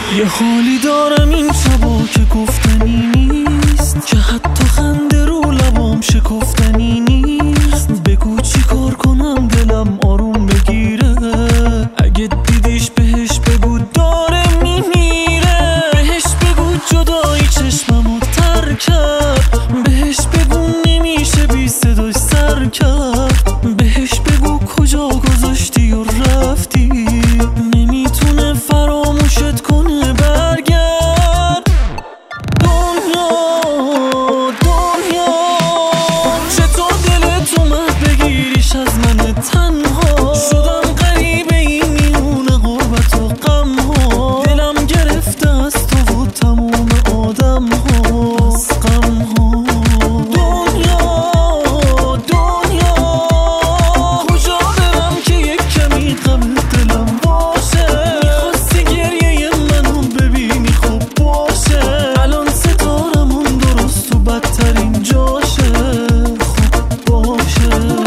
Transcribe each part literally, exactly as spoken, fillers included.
یه حالی دارم این شبا که گفتنی نیست، که حتی خنده رو لبام شکفتنی نیست. بگو چی کار کنم دلم آروم بگیره، اگه دیدیش بهش بگو داره میمیره. بهش بگو جدایی چشممو تر کرد، بهش بگو نمیشه بی صداش سر کرد. بهش بگو کجا گذاشتی و رفتی، نمیتونه فراموشت کنه. برگرد دنیا دنیا، چطور دلت اومد بگیریش از من تنها؟ شدم غریبه این میونه غربت و غم ها، دلم گرفته از تو و تموم آدم ها، از غم ها. دنیا دنیا، کجا برم که یک کمی غم دلم باشه؟ میخواستی گریه منو ببینی خوب باشه، الان ستارمون درست و بدترین جاشه. خوب باشه.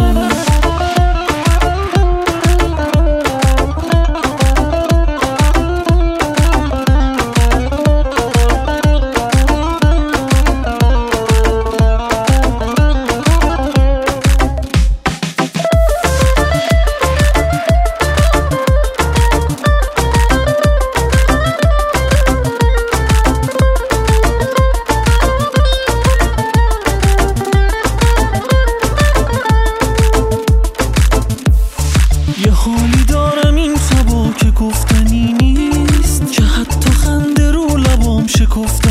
یه حالی دارم این شبا که گفتنی نیست، که حتی خنده رو لبام شکفته